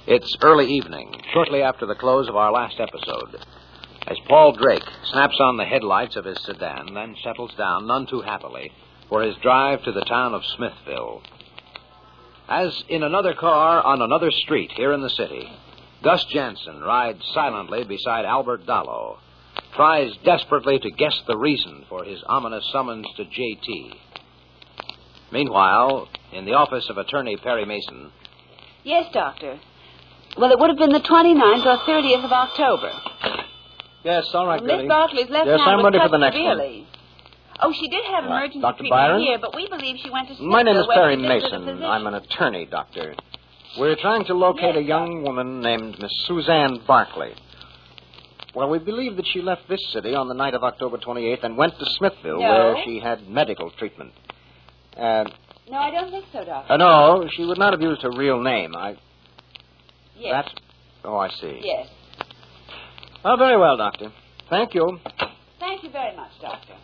It's early evening, shortly after the close of our last episode, as Paul Drake snaps on the headlights of his sedan, then settles down, none too happily, for his drive to the town of Smithville. As in another car on another street here in the city, Gus Jansen rides silently beside Albert Dallow, tries desperately to guess the reason for his ominous summons to J.T. Meanwhile, in the office of Attorney Perry Mason... Yes, Doctor. Well, it would have been the 29th or 30th of October. Yes, all right, Miss Barkley's left Yes, hand I'm was ready cut for the next severely. Oh, she did have emergency Dr. treatment Byron? here, but we believe she went to Smithville. My name is where Perry she visited a Mason. physician. I'm an attorney, Doctor. We're trying to locate Yes, a young woman named Miss Suzanne Barkley. Well, we believe that she left this city on the night of October 28th and went to Smithville, No. where she had medical treatment. No, I don't think so, Doctor. No, she would not have used her real name. Yes. Oh, I see. Yes. Oh, very well, Doctor. Thank you. Thank you very much, Doctor.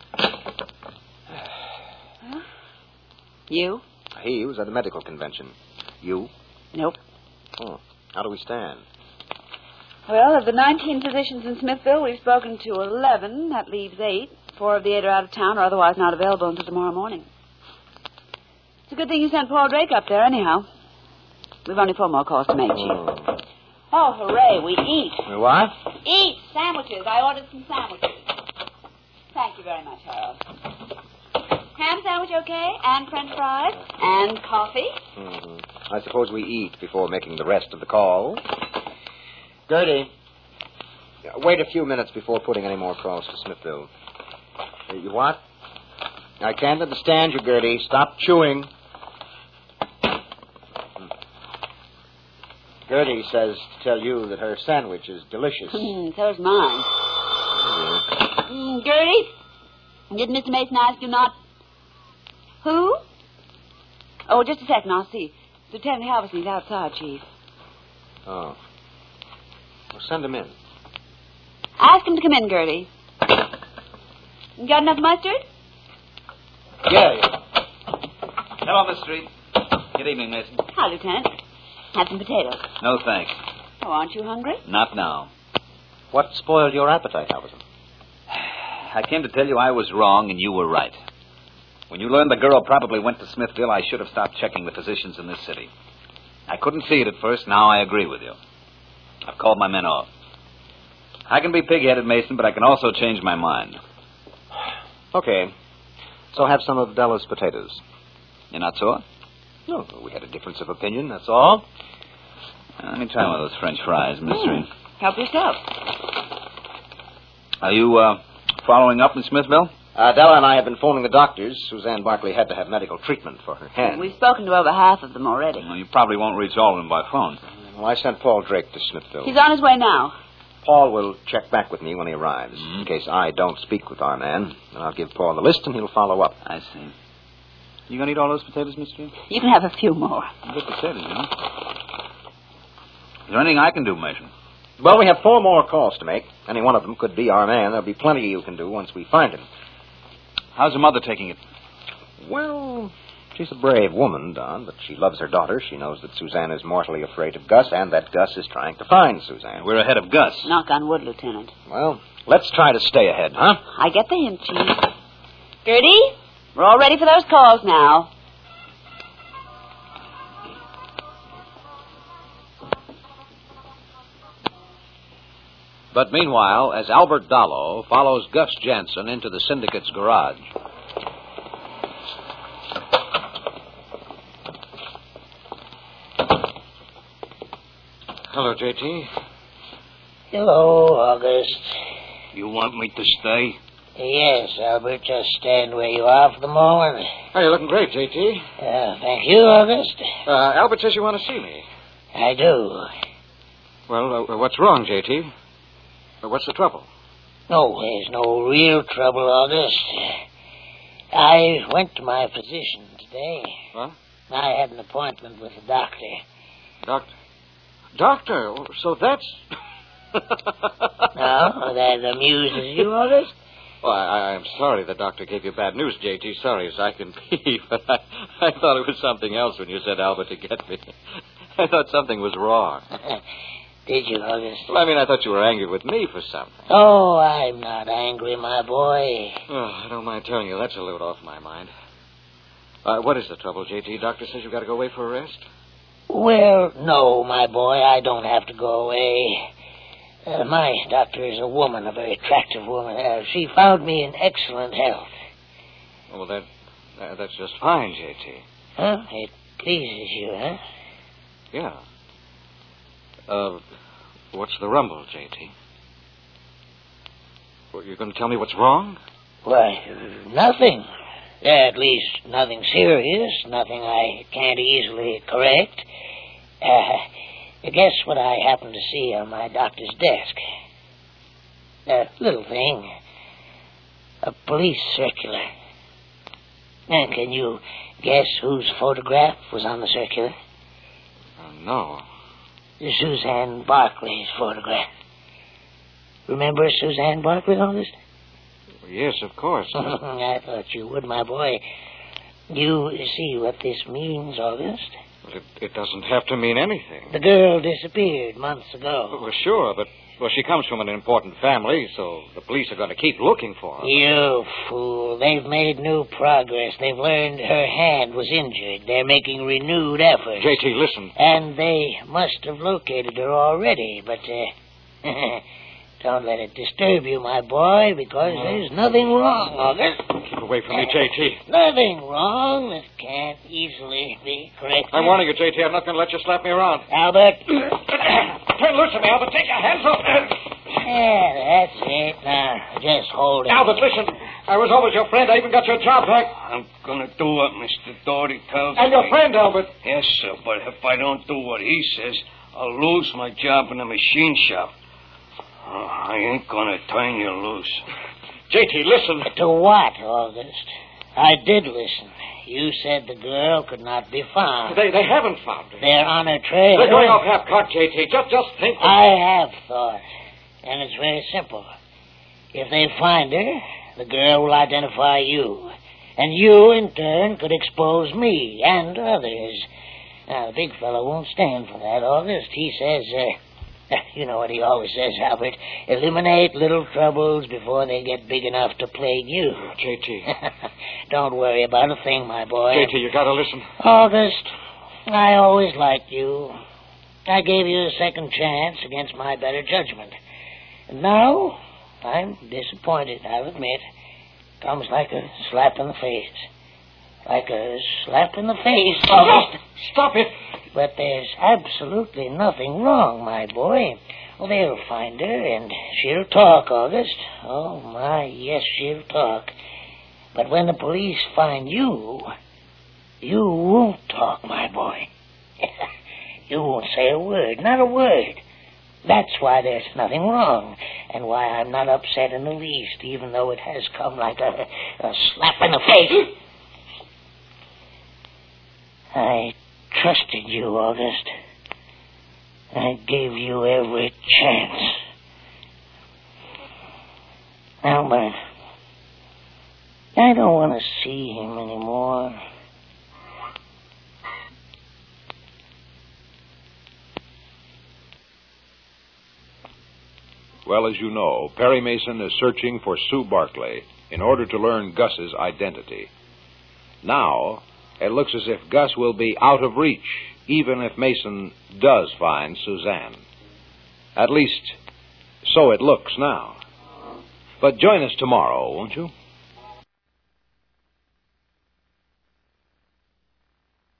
Huh? You? He was at a medical convention. You? Nope. Oh, how do we stand? Well, of the 19 physicians in Smithville, we've spoken to 11. That leaves 8. 4 of the 8 are out of town or otherwise not available until tomorrow morning. It's a good thing you sent Paul Drake up there, anyhow. We've only 4 more calls to make, Chief. Oh, hooray, we eat. What? Eat! Sandwiches. I ordered some sandwiches. Thank you very much, Harold. Ham sandwich okay? And French fries? And coffee? Mm-hmm. I suppose we eat before making the rest of the call. Gertie, wait a few minutes before putting any more calls to Smithville. You what? I can't understand you, Gertie. Stop chewing. Gertie says to tell you that her sandwich is delicious. So's mine. Gertie, did Mr. Mason ask you not... Who? Oh, just a second, I'll see. Lieutenant Halverson's outside, Chief. Oh. Well, send him in. Ask him to come in, Gertie. You got enough mustard? Yeah. Hello, Miss Street. Good evening, Mason. Hi, Lieutenant. Have some potatoes. No, thanks. Oh, aren't you hungry? Not now. What spoiled your appetite, Halverson? I came to tell you I was wrong and you were right. When you learned the girl probably went to Smithville, I should have stopped checking the physicians in this city. I couldn't see it at first. Now I agree with you. I've called my men off. I can be pig-headed, Mason, but I can also change my mind. Okay. So have some of Della's potatoes. You're not sure? No, we had a difference of opinion, that's all. Let me try one of those French fries, Miss Street. Help yourself. Are you, following up in Smithville? Della and I have been phoning the doctors. Suzanne Barkley had to have medical treatment for her hand. We've spoken to over half of them already. Well, you probably won't reach all of them by phone. Well, I sent Paul Drake to Smithville. He's on his way now. Paul will check back with me when he arrives. In case I don't speak with our man, then I'll give Paul the list and he'll follow up. I see. You going to eat all those potatoes, Miss Street? You can have a few more. Good potatoes, you know. Is there anything I can do, Mason? Well, we have 4 more calls to make. Any one of them could be our man. There'll be plenty you can do once we find him. How's your mother taking it? Well, she's a brave woman, Don, but she loves her daughter. She knows that Suzanne is mortally afraid of Gus, and that Gus is trying to find Suzanne. We're ahead of Gus. Knock on wood, Lieutenant. Well, let's try to stay ahead, huh? I get the hint, Chief. Gertie, we're all ready for those calls now. But meanwhile, as Albert Dallow follows Gus Jansen into the syndicate's garage. Hello, J.T. Hello, August. You want me to stay? Yes, Albert, just stand where you are for the moment. Oh, you're looking great, J.T. Thank you, August. Albert says you want to see me. I do. Well, what's wrong, J.T.? What's the trouble? No, there's no real trouble, August. I went to my physician today. What? I had an appointment with the doctor. Doctor? Doctor? Oh, so that's... No, that amuses you, August? Well, I'm sorry the doctor gave you bad news, J.T. Sorry as I can be, but I thought it was something else when you said Albert to get me. I thought something was wrong. Did you, August? Well, I thought you were angry with me for something. Oh, I'm not angry, my boy. Oh, I don't mind telling you, that's a load off my mind. What is the trouble, J.T.? Doctor says you've got to go away for a rest? Well, no, my boy, I don't have to go away. My doctor is a woman, a very attractive woman. She found me in excellent health. Well, that's just fine, J.T. Huh? It pleases you, huh? Yeah. What's the rumble, J.T.? Well, you're going to tell me what's wrong? Why, nothing. At least nothing serious, nothing I can't easily correct. Guess what I happen to see on my doctor's desk? A little thing. A police circular. And can you guess whose photograph was on the circular? No. Suzanne Barclay's photograph. Remember Suzanne Barclay, August? Yes, of course. I thought you would, my boy. You see what this means, August? It doesn't have to mean anything. The girl disappeared months ago. Well, sure, but she comes from an important family, so the police are going to keep looking for her. You fool. They've made new progress. They've learned her hand was injured. They're making renewed efforts. J.T., listen. And they must have located her already, but don't let it disturb you, my boy, because there's nothing wrong, August. Keep away from me, J.T. Nothing wrong that can't easily be corrected. I'm warning you, J.T., I'm not going to let you slap me around. Albert. Turn loose of me, Albert. Take your hands off. Yeah, that's it. Now, just hold it. Albert, listen. I was always your friend. I even got your job back. I'm going to do what Mr. Doherty tells me. And your friend, Albert. Yes, sir, but if I don't do what he says, I'll lose my job in the machine shop. I ain't going to turn you loose. J.T., listen. To what, August? I did listen. You said the girl could not be found. They haven't found her. They're on her trail. They're going off half-cocked, J.T. Just think. I have thought. And it's very simple. If they find her, the girl will identify you. And you, in turn, could expose me and others. Now, the big fellow won't stand for that, August. He says, you know what he always says, Albert, eliminate little troubles before they get big enough to plague you. J.T. Don't worry about a thing, my boy. J.T., you got to listen. August, I always liked you. I gave you a second chance against my better judgment. And now, I'm disappointed, I'll admit. Comes like a slap in the face. Like a slap in the face, August. Stop it. But there's absolutely nothing wrong, my boy. Well, they'll find her, and she'll talk, August. Oh, my, yes, she'll talk. But when the police find you, you won't talk, my boy. You won't say a word, not a word. That's why there's nothing wrong, and why I'm not upset in the least, even though it has come like a slap in the face. I trusted you, August. I gave you every chance. Albert, I don't want to see him anymore. Well, as you know, Perry Mason is searching for Sue Barclay in order to learn Gus's identity. Now, it looks as if Gus will be out of reach, even if Mason does find Suzanne. At least, so it looks now. But join us tomorrow, won't you?